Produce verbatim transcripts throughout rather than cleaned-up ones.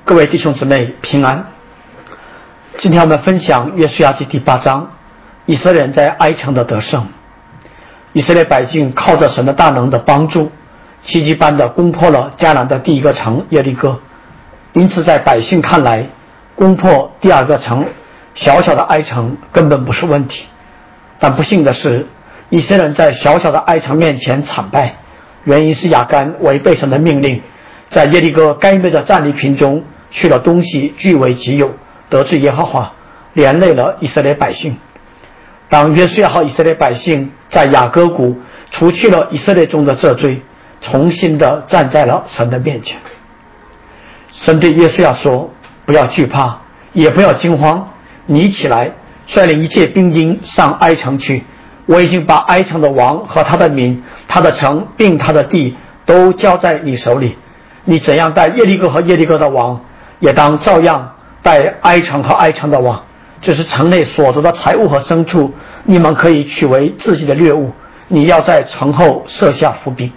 各位弟兄姊妹平安。今天我们分享约书亚记第八章，以色列人在哀城的得胜。以色列百姓靠着神的大能的帮助，奇迹般的攻破了迦南的第一个城耶利哥。因此在百姓看来，攻破第二个城小小的哀城根本不是问题。但不幸的是，以色列人在小小的哀城面前惨败，原因是亚干违背神的命令，在耶利哥该灭的战利品中去了东西据为己有，得罪耶和华，连累了以色列百姓。当约书亚和以色列百姓在雅各谷除去了以色列中的这罪，重新的站在了神的面前。神对约书亚说，不要惧怕，也不要惊慌，你起来率领一切兵丁上哀城去，我已经把哀城的王和他的民、他的城并他的地都交在你手里。你怎样带耶利哥和耶利哥的王，也当照样带哀城和哀城的王。这是城内所得的财物和牲畜，你们可以取为自己的掠物。你要在城后设下伏兵。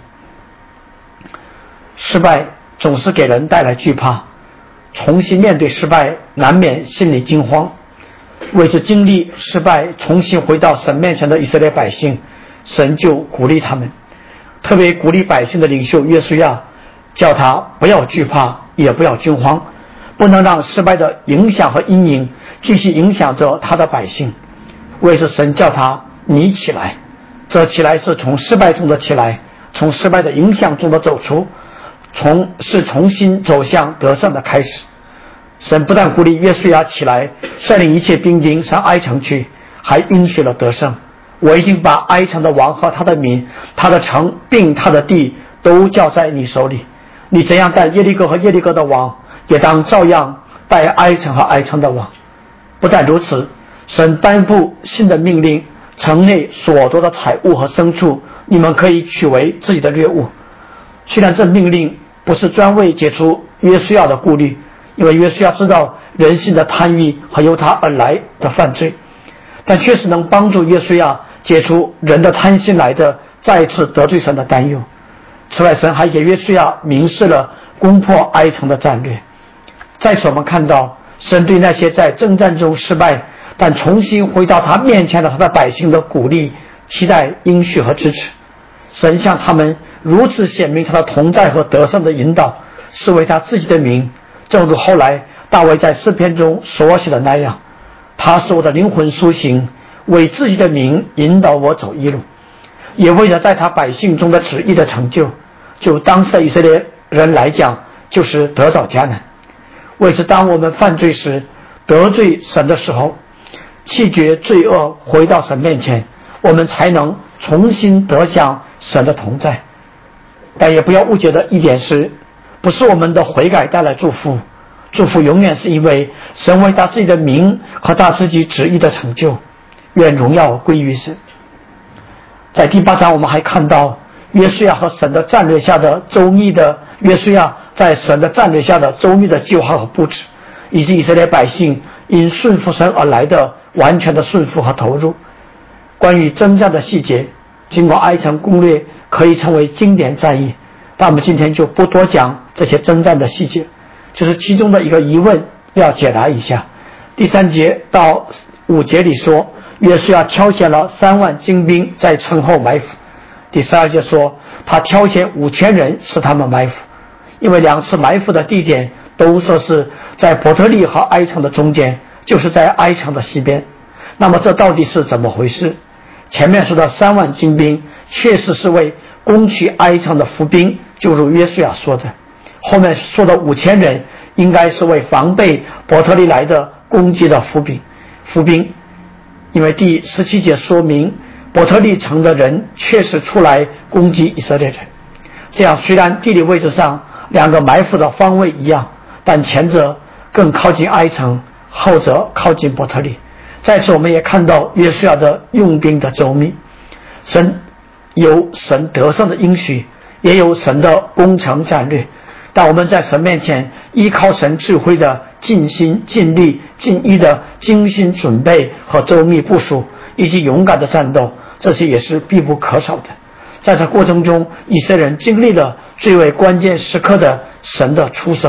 失败总是给人带来惧怕，重新面对失败难免心里惊慌。为着经历失败重新回到神面前的以色列百姓，神就鼓励他们，特别鼓励百姓的领袖约书亚，叫他不要惧怕，也不要惊慌，不能让失败的影响和阴影继续影响着他的百姓。为是神叫他你起来，这起来是从失败中的起来，从失败的影响中的走出，从是重新走向得胜的开始。神不但鼓励约书亚起来率领一切兵丁上哀城去，还应许了得胜。我已经把哀城的王和他的民、他的城并他的地都交在你手里。你怎样带耶利哥和耶利哥的王，也当照样带哀城和哀城的王。不但如此，神颁布新的命令，城内所得的财物和牲畜，你们可以取为自己的掠物。虽然这命令不是专为解除约书亚的顾虑，因为约书亚知道人性的贪欲和由他而来的犯罪，但确实能帮助约书亚解除人的贪心来的再次得罪神的担忧。此外，神还给约书亚明示了攻破哀城的战略。再次我们看到神对那些在征战中失败但重新回到他面前的他的百姓的鼓励、期待、应许和支持。神向他们如此显明他的同在和得胜的引导，是为他自己的名，正如后来大卫在诗篇中所写的那样，他是我的灵魂苏醒，为自己的名引导我走一路。也为了在他百姓中的旨意的成就，就当时的以色列人来讲，就是得着迦南。为是当我们犯罪时，得罪神的时候，弃绝罪恶，回到神面前，我们才能重新得享神的同在。但也不要误解的一点是，不是我们的悔改带来祝福，祝福永远是因为神为他自己的名和他自己旨意的成就，愿荣耀归于神。在第八章我们还看到约书亚和神的战略下的周密的约书亚在神的战略下的周密的计划和布置，以及以色列百姓因顺服神而来的完全的顺服和投入。关于征战的细节，经过哀城攻略可以成为经典战役，但我们今天就不多讲这些征战的细节，就是其中的一个疑问要解答一下。第三节到五节里说，约书亚挑选了三万精兵在城后埋伏。第十二节说，他挑选五千人使他们埋伏，因为两次埋伏的地点都说是在伯特利和哀城的中间，就是在哀城的西边。那么这到底是怎么回事？前面说的三万精兵确实是为攻取哀城的伏兵，就如约书亚说的。后面说的五千人应该是为防备伯特利来的攻击的伏兵伏兵因为第十七节说明伯特利城的人确实出来攻击以色列人。这样虽然地理位置上两个埋伏的方位一样，但前者更靠近哀城，后者靠近伯特利。在此我们也看到约书亚的用兵的周密，神有神得胜的应许，也有神的攻城战略。但我们在神面前依靠神智慧的尽心尽力尽意的精心准备和周密部署，以及勇敢的战斗，这些也是必不可少的。在这过程中，以色列人经历了最为关键时刻的神的出手，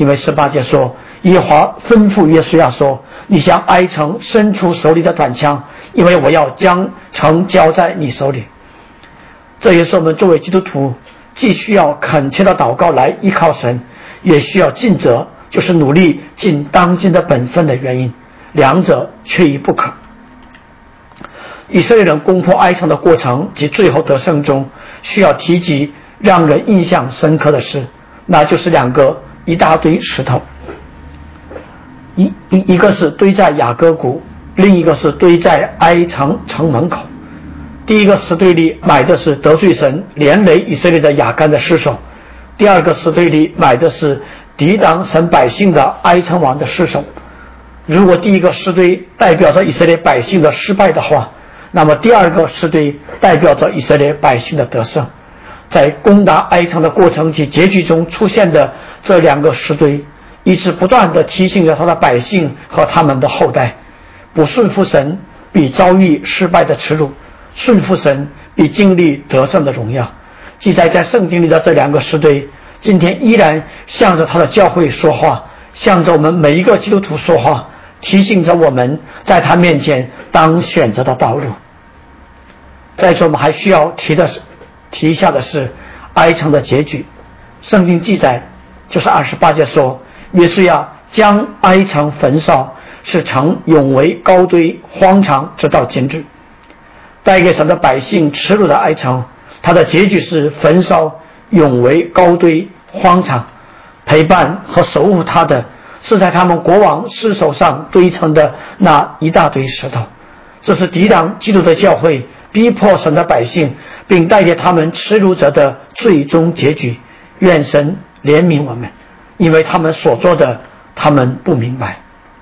因为十八节说，耶和华吩咐约书亚说，你向埃城伸出手里的短枪，因为我要将城交在你手里。这也是我们作为基督徒既需要恳切的祷告来依靠神，也需要尽责，就是努力尽当今的本分的原因，两者缺一不可。以色列人攻破埃城的过程及最后得胜中，需要提及让人印象深刻的事，那就是两个一大堆石头，一一个是堆在雅各谷，另一个是堆在埃城城门口。第一个石堆里埋的是得罪神连累以色列的亚干的尸首，第二个石堆里埋的是抵挡神百姓的埃城王的尸首。如果第一个石堆代表着以色列百姓的失败的话，那么第二个石堆代表着以色列百姓的得胜。在攻打埃城的过程及结局中出现的这两个石堆，一直不断地提醒着他的百姓和他们的后代，不顺服神比遭遇失败的耻辱，顺服神比经历得胜的荣耀。记载在圣经里的这两个石堆，今天依然向着他的教会说话，向着我们每一个基督徒说话，提醒着我们在他面前当选择的道路。再说我们还需要提的是提一下的是埃城的结局。圣经记载就是二十八节说，约书亚将埃城焚烧，使城永为高堆荒场，直到今日。带给神的百姓耻辱的埃城，它的结局是焚烧，永为高堆荒场。陪伴和守护它的是在他们国王尸首上堆成的那一大堆石头。这是抵挡基督的教会，逼迫神的百姓，并带给他们耻辱者的最终结局。愿神怜悯我们，因为他们所做的他们不明白。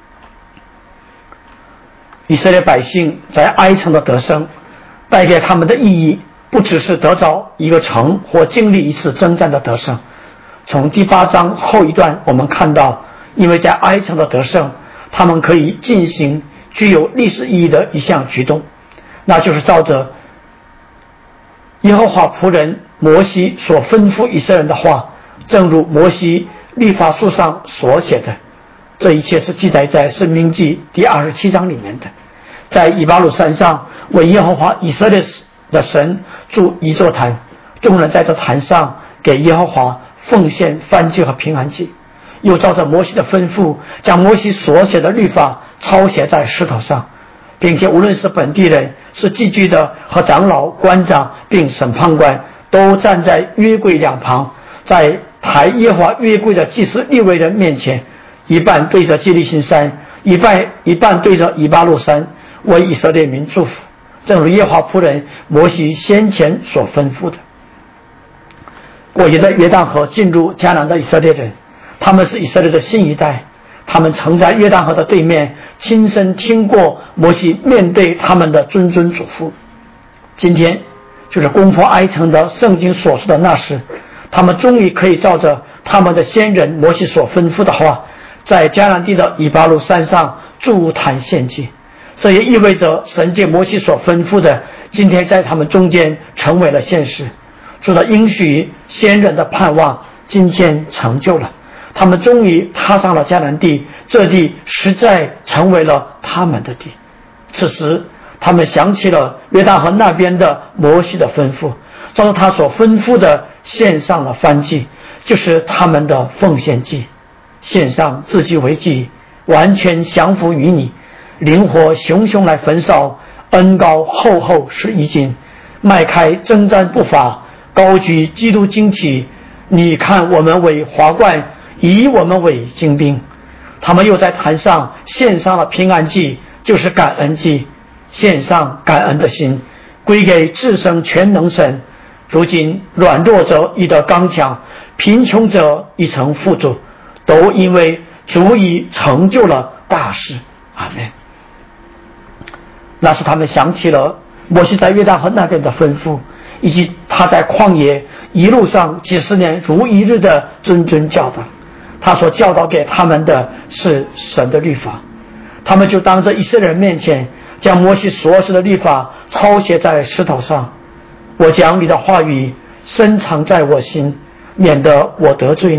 以色列百姓在埃城的得胜带给他们的意义，不只是得着一个城或经历一次征战的得胜。从第八章后一段我们看到，因为在埃城的得胜，他们可以进行具有历史意义的一项举动，那就是照着耶和华仆人摩西所吩咐以色列人的话，正如摩西律法书上所写的。这一切是记载在申命记第二十七章里面的。在以巴路山上为耶和华以色列的神筑一座坛，众人在这坛上给耶和华奉献燔祭和平安祭，又照着摩西的吩咐，将摩西所写的律法抄写在石头上，并且无论是本地人、是寄居的和长老、官长并审判官，都站在约柜两旁，在抬耶和华约柜的祭司利未人面前，一半对着基利心山，一半一半对着以巴路山，为以色列民祝福，正如耶和华仆人摩西先前所吩咐的。过沿着约旦河进入迦南的以色列人，他们是以色列的新一代，他们曾在约旦河的对面亲身听过摩西面对他们的谆谆嘱咐。今天就是攻破埃城的圣经所说的那时，他们终于可以照着他们的先人摩西所吩咐的话，在迦南地的以巴路山上筑坛献祭。这也意味着神借摩西所吩咐的，今天在他们中间成为了现实。主的应许先人的盼望今天成就了，他们终于踏上了迦南地，这地实在成为了他们的地。此时他们想起了约旦河那边的摩西的吩咐，照着他所吩咐的献上了燔祭，就是他们的奉献祭。献上自己为祭，完全降服于你，灵火熊熊来焚烧，恩膏厚厚是一斤，迈开征战步伐，高举基督旌旗。你看我们为华冠，以我们为精兵。他们又在坛上献上了平安祭，就是感恩祭，献上感恩的心，归给至圣全能神。如今软弱者已得刚强，贫穷者已成富足，都因为主已成就了大事。阿们。那是他们想起了摩西在约旦河那边的吩咐，以及他在旷野一路上几十年如一日的谆谆教导。他所教导给他们的是神的律法，他们就当着以色列人面前将摩西所写的律法抄写在石头上。我将你的话语深藏在我心，免得我得罪你。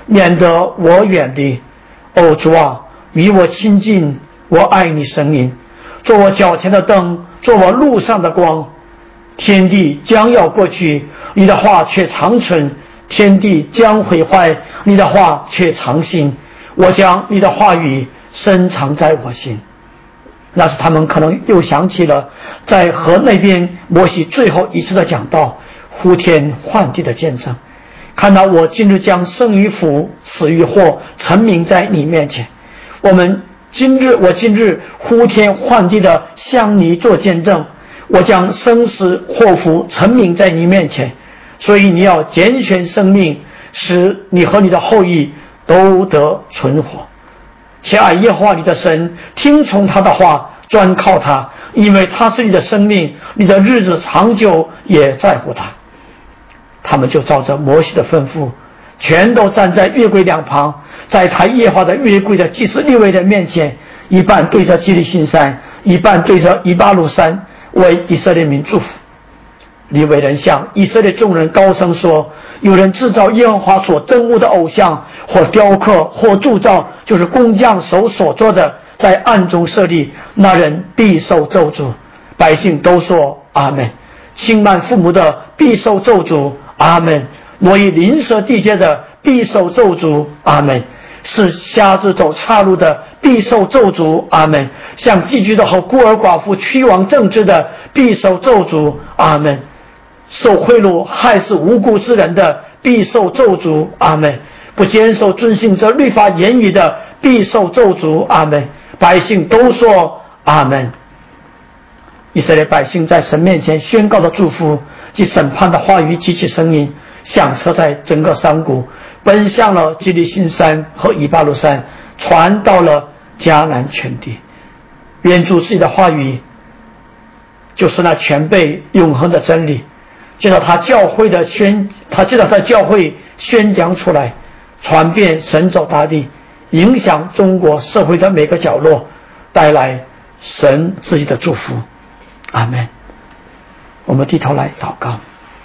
免得我远离。哦，主啊，与我亲近，我爱你声音，做我脚前的灯，做我路上的光。天地将要过去，你的话却长存；天地将毁坏，你的话却长新。我将你的话语深藏在我心。那时他们可能又想起了在河那边摩西最后一次的讲道，呼天唤地的见证。看到我今日将生与福、死与祸陈明在你面前，我们今日我今日呼天唤地的向你做见证，我将生死祸福陈明在你面前，所以你要拣选生命，使你和你的后裔都得存活。且爱耶和华你的神，听从他的话，专靠他，因为他是你的生命，你的日子长久也在乎他。他们就照着摩西的吩咐，全都站在约柜两旁，在抬耶和华的约柜的祭司利未人面前，一半对着基利心山，一半对着以巴鲁山，为以色列民祝福。利未人向以色列众人高声说，有人制造耶和华所憎恶的偶像，或雕刻，或铸造，就是工匠手所做的，在暗中设立，那人必受咒诅。百姓都说阿们。轻慢父母的必受咒诅，阿们。挪移邻舍地界的必受咒诅，阿们。是瞎子走岔路的必受咒诅，阿们。向寄居的和孤儿寡妇屈枉正直的必受咒诅，阿们。受贿赂害死无辜之人的必受咒诅，阿们。不坚守遵行这律法言语的必受咒诅，阿们。百姓都说阿们。以色列百姓在神面前宣告的祝福及审判的话语及其声音，响彻在整个山谷，奔向了基利心山和以巴鲁山，传到了迦南全地。愿主自己的话语就是那全备永恒的真理，借着他教会的宣他借着他教会宣讲出来，传遍神州大地，影响中国社会的每个角落，带来神自己的祝福。阿们。我们低头来祷告。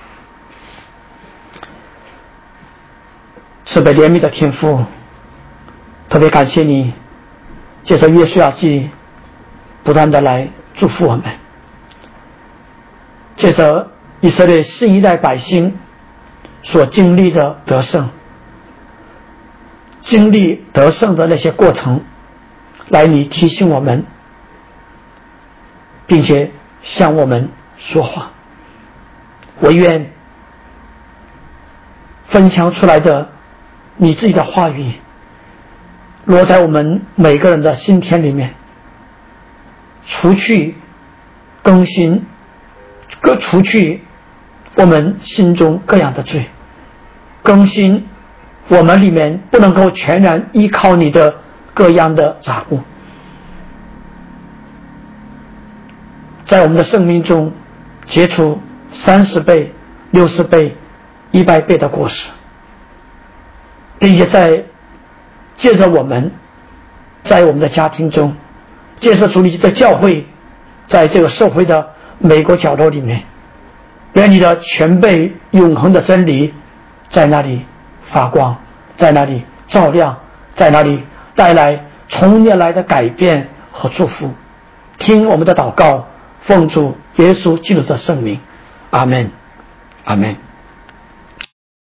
慈悲怜悯的天父，特别感谢你借着约书亚记不断的来祝福我们，借着以色列新一代百姓所经历的得胜，经历得胜的那些过程，来你提醒我们，并且向我们说话。我愿分享出来的你自己的话语落在我们每个人的心田里面，除去更新各除去我们心中各样的罪，更新我们里面不能够全然依靠你的各样的杂物，在我们的生命中结出三十倍、六十倍、一百倍的果实，并且在借着我们在我们的家庭中，借着主你的教会，在这个社会的每个角落里面，愿你的全备永恒的真理在那里发光，在那里照亮，在那里带来从年来的改变和祝福。听我们的祷告，奉主耶稣基督的圣名，阿们，阿们。